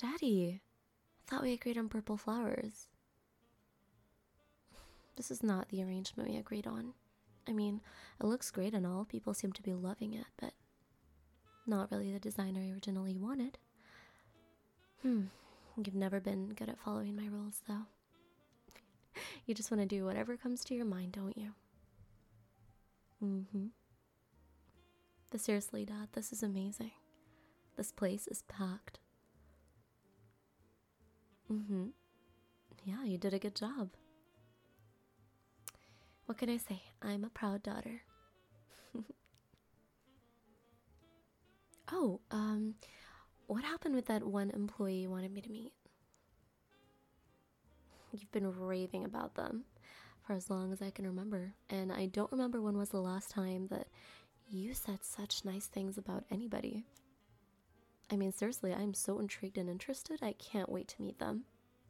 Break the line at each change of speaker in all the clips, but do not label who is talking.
Daddy, I thought we agreed on purple flowers. This is not the arrangement we agreed on. I mean, it looks great and all, people seem to be loving it, but not really the design I originally wanted. You've never been good at following my rules, though. You just want to do whatever comes to your mind, don't you? But seriously, Dad, this is amazing. This place is packed. Yeah, you did a good job. What can I say? I'm a proud daughter. Oh, what happened with that one employee you wanted me to meet? You've been raving about them for as long as I can remember, and I don't remember when was the last time that you said such nice things about anybody. I mean, seriously, I'm so intrigued and interested, I can't wait to meet them.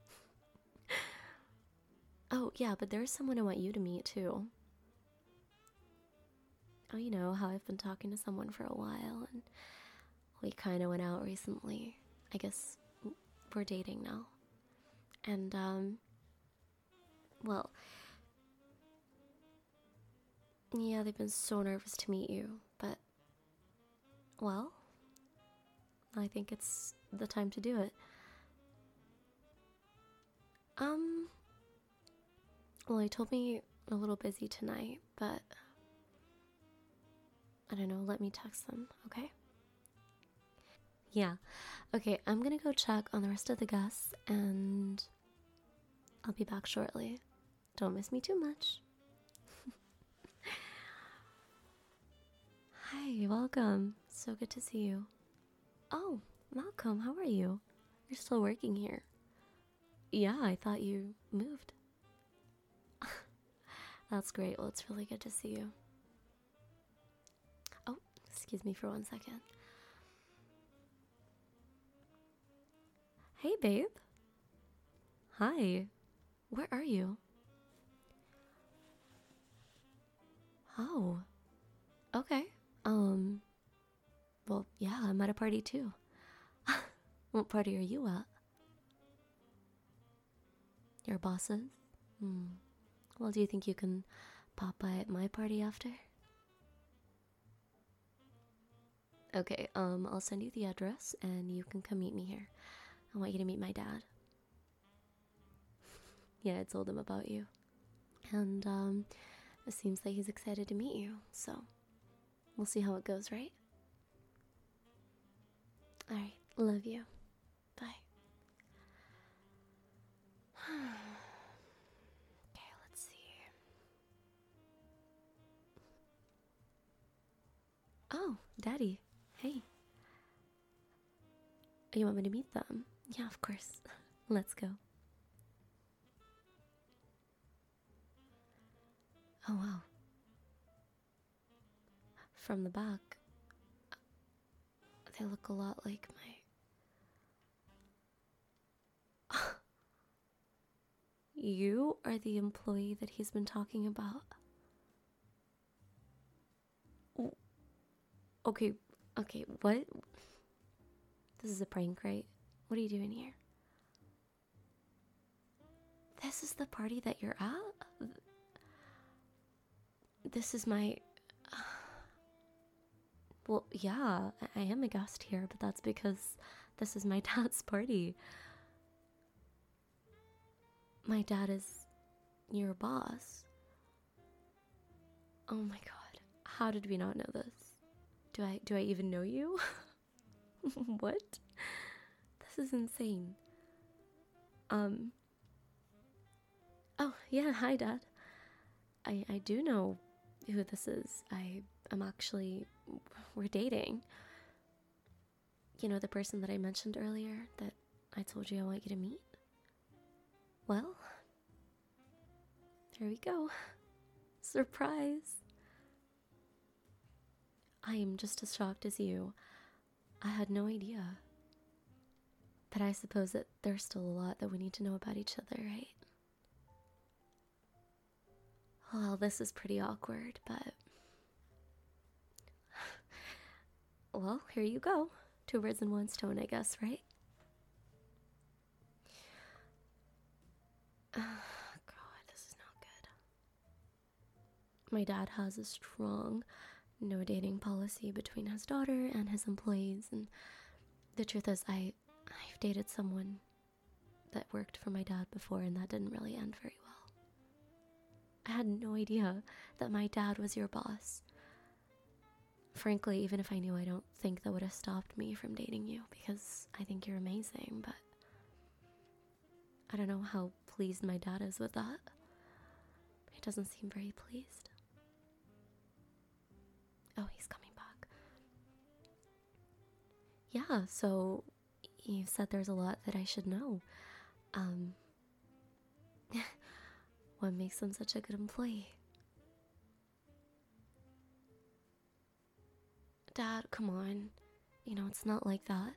Oh, yeah, but there's someone I want you to meet, too. Oh, you know how I've been talking to someone for a while, and we kind of went out recently. I guess we're dating now. And, well, yeah, they've been so nervous to meet you, but, well, I think it's the time to do it. Well, he told me a little busy tonight, but I don't know, let me text them, okay? Yeah, okay, I'm gonna go check on the rest of the guests, and I'll be back shortly. Don't miss me too much. Hi, welcome. So good to see you. Oh, Malcolm, how are you? You're still working here. Yeah, I thought you moved. That's great. Well, it's really good to see you. Oh, excuse me for 1 second. Hey, babe. Hi. Where are you? Oh, okay. Well, yeah, I'm at a party too. What party are you at? Your boss's? Well, do you think you can pop by at my party after? Okay, I'll send you the address and you can come meet me here. I want you to meet my dad. Yeah, I told him about you. And, it seems like he's excited to meet you, so we'll see how it goes, right? Alright, love you. Bye. Okay, let's see. Oh, Daddy. Hey. You want me to meet them? Yeah, of course. Let's go. Oh, wow. From the back, they look a lot like my... You are the employee that he's been talking about? Okay, okay, what? This is a prank, right? What are you doing here? This is the party that you're at? This is my... Well, yeah, I am a guest here, but that's because this is my dad's party. My dad is your boss. Oh my god, how did we not know this? Do I even know you? What? This is insane. Oh, yeah, hi, Dad. I do know who this is. I'm actually... We're dating. You know, the person that I mentioned earlier that I told you I want you to meet? Well, there we go. Surprise! I am just as shocked as you. I had no idea. But I suppose that there's still a lot that we need to know about each other, right? Well, this is pretty awkward, but... Well, here you go. Two birds in one stone, I guess, right? My dad has a strong no dating policy between his daughter and his employees, and the truth is I've dated someone that worked for my dad before, and that didn't really end very well. I had no idea that my dad was your boss. Frankly, even if I knew, I don't think that would have stopped me from dating you, because I think you're amazing, but I don't know how pleased my dad is with that. He doesn't seem very pleased. Oh, he's coming back. Yeah, so you said there's a lot that I should know. What makes him such a good employee? Dad, come on. It's not like that.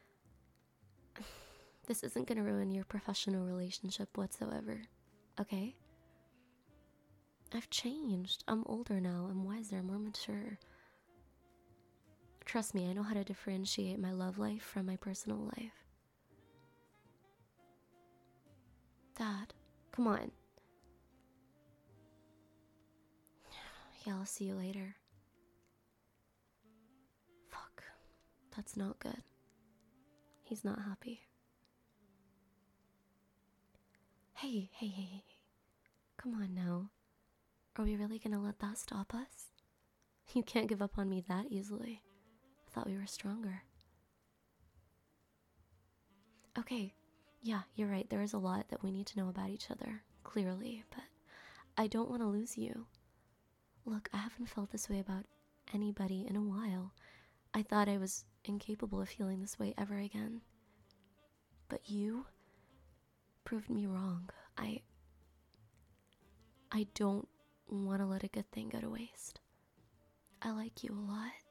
This isn't gonna ruin your professional relationship whatsoever, okay? I've changed. I'm older now. I'm wiser, more mature. Trust me, I know how to differentiate my love life from my personal life. Dad, come on. Yeah, I'll see you later. Fuck. That's not good. He's not happy. Hey. Come on now. Are we really gonna let that stop us? You can't give up on me that easily. I thought we were stronger. Okay, yeah, you're right. There is a lot that we need to know about each other, clearly, but I don't want to lose you. Look, I haven't felt this way about anybody in a while. I thought I was incapable of feeling this way ever again. But you proved me wrong. I don't want to let a good thing go to waste. I like you a lot.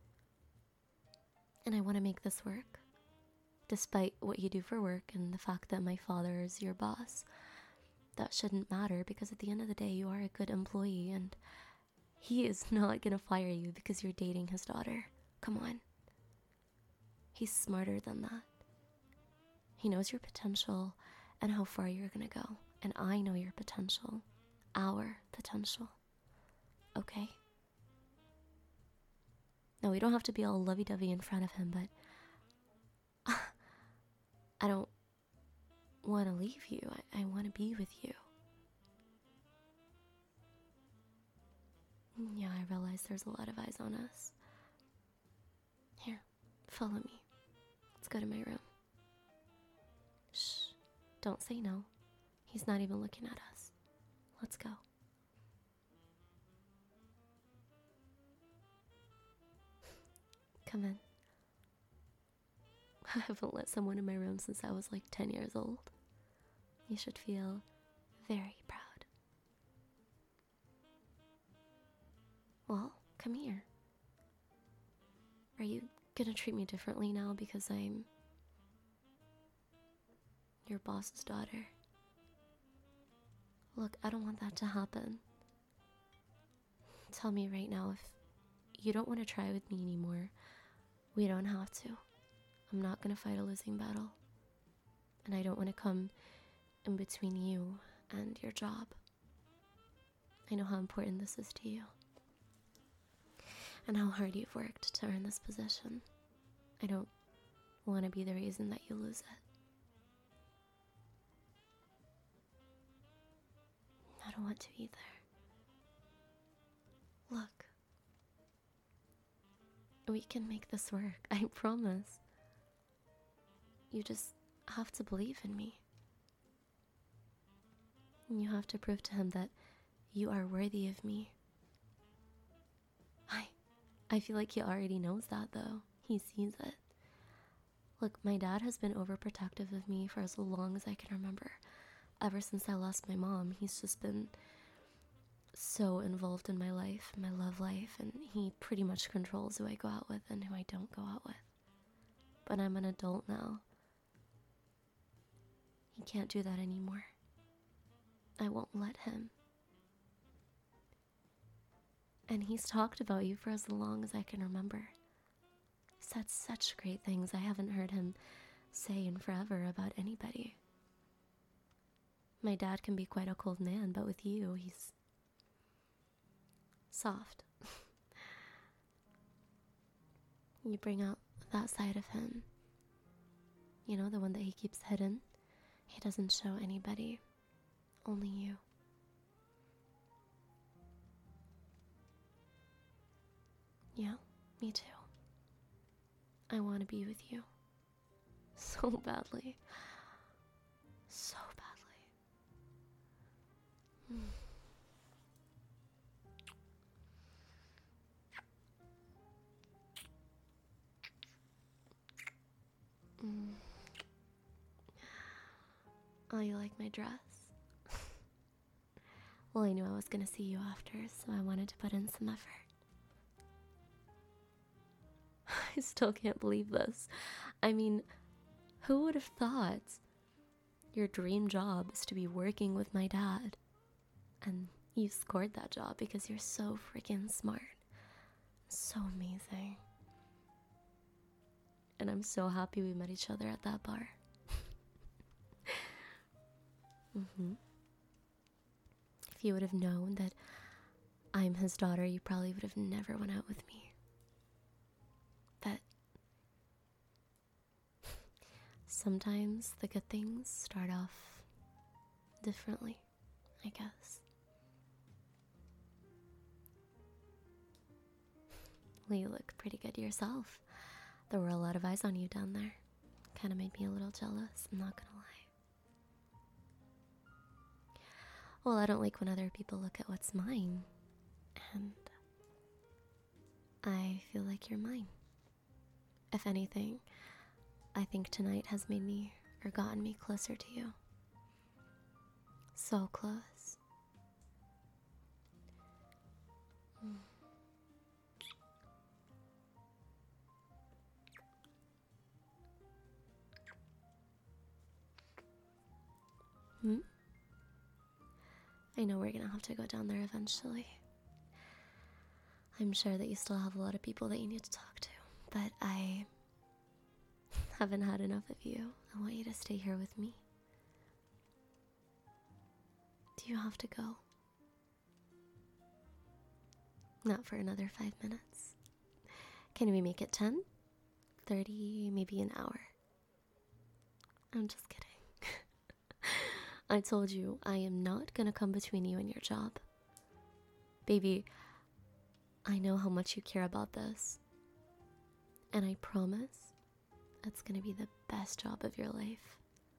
And I want to make this work. Despite what you do for work and the fact that my father is your boss. That shouldn't matter, because at the end of the day, you are a good employee, and he is not gonna fire you because you're dating his daughter. Come on. He's smarter than that. He knows your potential and how far you're gonna go. And I know your potential. Our potential. Okay? No, we don't have to be all lovey-dovey in front of him, but I don't want to leave you. I want to be with you. Yeah, I realize there's a lot of eyes on us. Here, follow me. Let's go to my room. Shh, don't say no. He's not even looking at us. Let's go. Come in. I haven't let someone in my room since I was like 10 years old. You should feel very proud. Well, come here. Are you gonna treat me differently now because I'm your boss's daughter? Look, I don't want that to happen. Tell me right now, if you don't want to try with me anymore, we don't have to. I'm not gonna fight a losing battle. And I don't want to come in between you and your job. I know how important this is to you. And how hard you've worked to earn this position. I don't want to be the reason that you lose it. I don't want to either. Look. We can make this work, I promise. You just have to believe in me. And you have to prove to him that you are worthy of me. I feel like he already knows that, though. He sees it. Look, my dad has been overprotective of me for as long as I can remember. Ever since I lost my mom, he's just been so involved in my life, my love life, and he pretty much controls who I go out with and who I don't go out with. But I'm an adult now. He can't do that anymore. I won't let him. And he's talked about you for as long as I can remember. Said such great things I haven't heard him say in forever about anybody. My dad can be quite a cold man, but with you, he's soft. You bring out that side of him. You know, the one that he keeps hidden. He doesn't show anybody. Only you. Yeah, me too. I want to be with you. So badly. So badly. Mm. Oh, you like my dress? Well, I knew I was gonna see you after, so I wanted to put in some effort. I still can't believe this. I mean, who would have thought your dream job is to be working with my dad? And you scored that job because you're so freaking smart. So amazing. And I'm so happy we met each other at that bar. If you would have known that I'm his daughter, you probably would have never went out with me. But sometimes the good things start off differently, I guess. Well, you look pretty good yourself. There were a lot of eyes on you down there. Kind of made me a little jealous, I'm not gonna lie. Well, I don't like when other people look at what's mine. And I feel like you're mine. If anything, I think tonight has made me, or gotten me closer to you. So close. I know we're gonna have to go down there eventually. I'm sure that you still have a lot of people that you need to talk to, but I haven't had enough of you. I want you to stay here with me. Do you have to go? Not for another 5 minutes. Can we make it 10? 30, maybe an hour? I'm just kidding. I told you, I am not gonna come between you and your job. Baby, I know how much you care about this. And I promise, it's gonna be the best job of your life.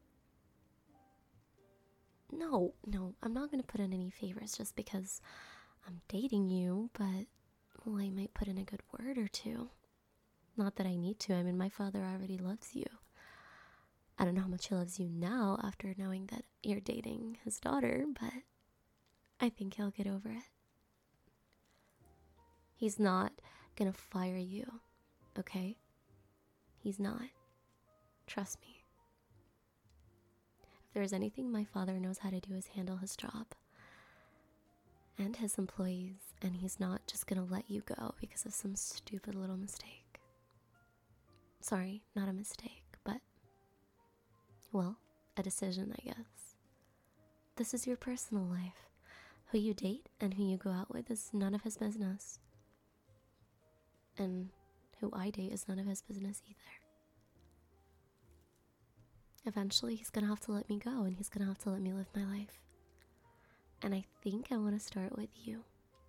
No, I'm not gonna put in any favors just because I'm dating you, but, well, I might put in a good word or two. Not that I need to, I mean, my father already loves you. I don't know how much he loves you now after knowing that you're dating his daughter, but I think he'll get over it. He's not gonna fire you, okay? He's not. Trust me. If there's anything my father knows how to do is handle his job and his employees, and he's not just gonna let you go because of some stupid little mistake. Sorry, not a mistake, but, well, a decision, I guess. This is your personal life. Who you date and who you go out with is none of his business. And who I date is none of his business either. Eventually, he's gonna have to let me go, and he's gonna have to let me live my life. And I think I want to start with you.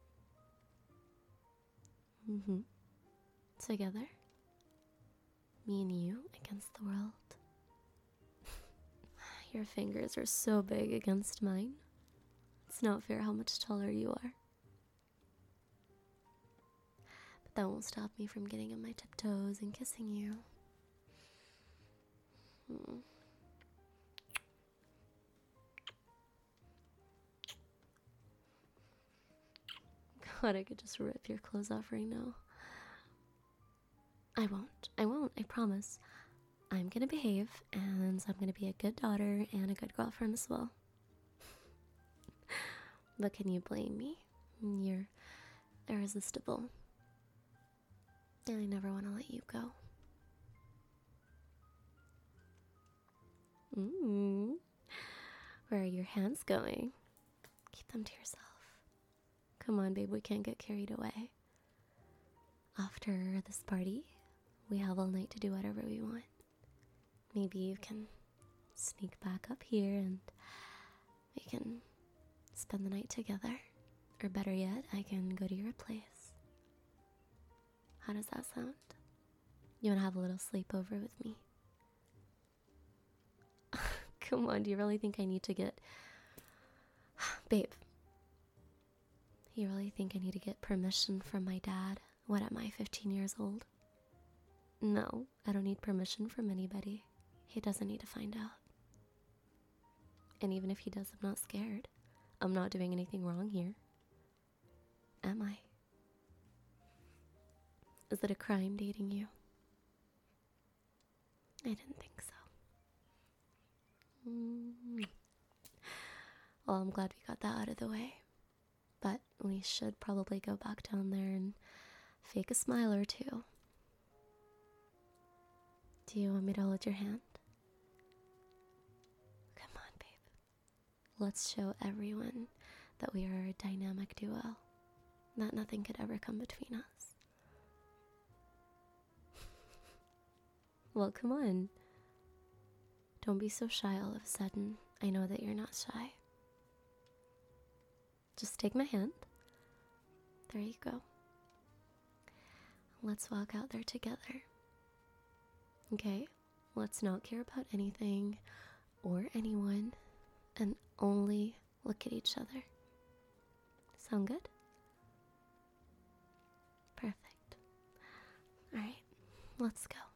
Together. Me and you against the world. Your fingers are so big against mine. It's not fair how much taller you are. But that won't stop me from getting on my tiptoes and kissing you. God, I could just rip your clothes off right now. I won't, I promise. I'm gonna behave, and I'm gonna be a good daughter and a good girlfriend as well. But can you blame me? You're irresistible. And I never want to let you go. Where are your hands going? Keep them to yourself. come on, babe, we can't get carried away. After this party, we have all night to do whatever we want. Maybe you can sneak back up here and we can spend the night together. Or better yet, I can go to your place. How does that sound? You want to have a little sleepover with me? Come on, do you really think I need to get... Babe, you really think I need to get permission from my dad? What am I, 15 years old? No, I don't need permission from anybody. He doesn't need to find out. And even if he does, I'm not scared. I'm not doing anything wrong here. Am I? Is it a crime dating you? I didn't think so. Well, I'm glad we got that out of the way. But we should probably go back down there and fake a smile or two. Do you want me to hold your hand? Come on, babe. Let's show everyone that we are a dynamic duo. That nothing could ever come between us. Well, come on. Don't be so shy all of a sudden. I know that you're not shy. Just take my hand. There you go. Let's walk out there together. Okay? Let's not care about anything or anyone and only look at each other. Sound good? Perfect. Alright, let's go.